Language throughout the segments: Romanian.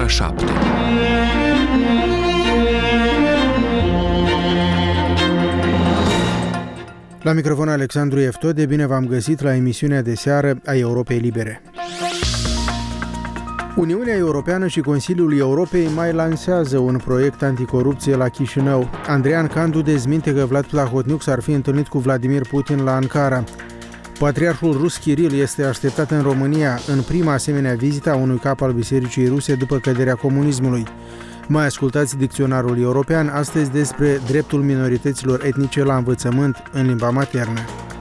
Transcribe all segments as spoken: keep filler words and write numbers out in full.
ora șapte. La microfon Alexandru Eftode, bine v-am găsit la emisiunea de seară a Europei Libere. Uniunea Europeană și Consiliul Europei mai lansează un proiect anticorupție la Chișinău. Andrian Candu dezminte că Vlad Plahotniuc s-ar fi întâlnit cu Vladimir Putin la Ankara. Patriarhul rus Kiril este așteptat în România în prima asemenea vizită a unui cap al Bisericii Ruse după căderea comunismului. Mai ascultați dicționarul european astăzi despre dreptul minorităților etnice la învățământ în limba maternă.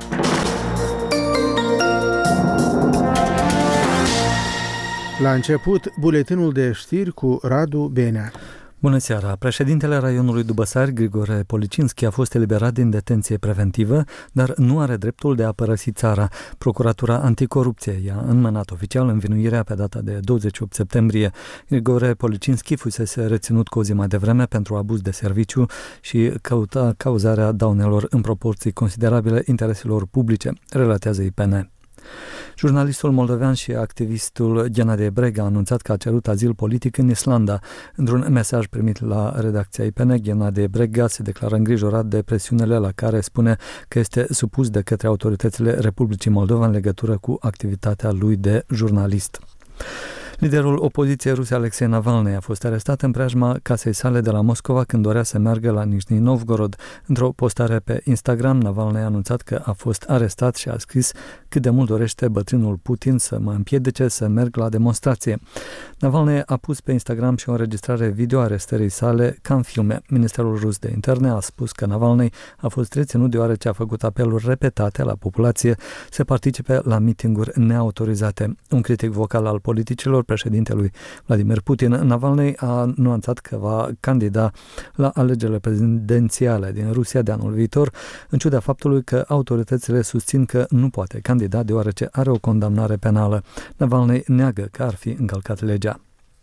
La început, buletinul de știri cu Radu Benea. Bună seara! Președintele raionului Dubăsari, Grigore Policinski, a fost eliberat din detenție preventivă, dar nu are dreptul de a părăsi țara. Procuratura Anticorupție i-a înmânat oficial învinuirea pe data de douăzeci și opt septembrie. Grigore Policinski fusese reținut cu o zi mai devreme pentru abuz de serviciu și căuta cauzarea daunelor în proporții considerabile intereselor publice, relatează I P N. Jurnalistul moldovean și activistul Ghenadie Brega a anunțat că a cerut azil politic în Islanda. Într-un mesaj primit la redacția I P N, Ghenadie Brega se declară îngrijorat de presiunile la care spune că este supus de către autoritățile Republicii Moldova în legătură cu activitatea lui de jurnalist. Liderul opoziției ruse Alexei Navalny a fost arestat în preajma casei sale de la Moscova când dorea să meargă la Nizhny Novgorod. Într-o postare pe Instagram, Navalny a anunțat că a fost arestat și a scris cât de mult dorește bătrânul Putin să mă împiedice să merg la demonstrație. Navalny a pus pe Instagram și o înregistrare video a arestării sale ca în filme. Ministerul rus de interne a spus că Navalny a fost reținut deoarece a făcut apeluri repetate la populație să participe la mitinguri neautorizate. Un critic vocal al politicilor președintelui Vladimir Putin, Navalny a nuanțat că va candida la alegerile prezidențiale din Rusia de anul viitor, în ciuda faptului că autoritățile susțin că nu poate candida deoarece are o condamnare penală. Navalny neagă că ar fi încălcat legea.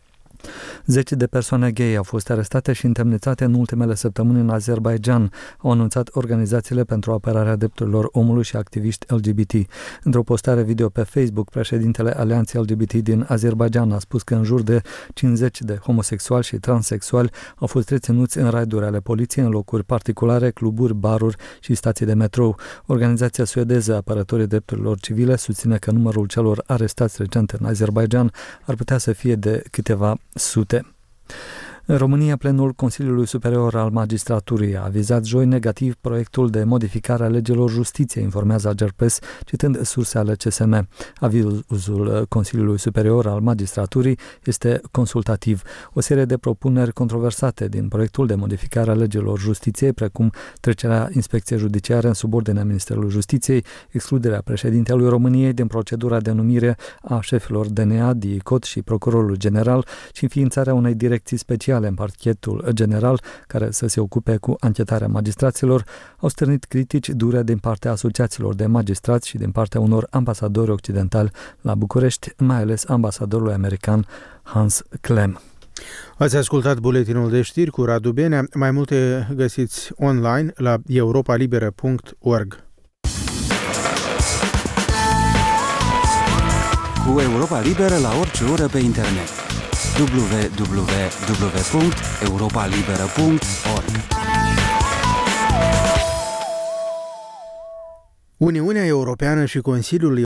Zeci de persoane gay au fost arestate și întemnițate în ultimele săptămâni în Azerbaidjan, au anunțat organizațiile pentru apărarea drepturilor omului și activiști L G B T. Într-o postare video pe Facebook, președintele Alianței L G B T din Azerbaidjan a spus că în jur de cincizeci de homosexuali și transexuali au fost reținuți în raiduri ale poliției în locuri particulare, cluburi, baruri și stații de metrou. Organizația suedeză Apărătorii Drepturilor Civile susține că numărul celor arestați recent în Azerbaidjan ar putea să fie de câteva sute. În România, plenul Consiliului Superior al Magistraturii a avizat joi negativ proiectul de modificare a legilor justiției, informează Agerpres, citând surse ale C S M. Avizul Consiliului Superior al Magistraturii este consultativ. O serie de propuneri controversate din proiectul de modificare a legilor justiției, precum trecerea inspecției judiciare în subordinea Ministerului Justiției, excluderea președintelui României din procedura de numire a șefilor D N A, D I C O T și procurorului general și înființarea unei direcții speciale în parchetul general care să se ocupe cu anchetarea magistraților, au stârnit critici dure din partea asociațiilor de magistrați și din partea unor ambasadori occidentali la București, mai ales ambasadorului american Hans Klem. Ați ascultat buletinul de știri cu Radu Benea. Mai multe găsiți online la europa liberă punct org. Cu Europa Liberă la orice oră pe internet. w w w punct europa liberă punct org. Uniunea Europeană și Consiliul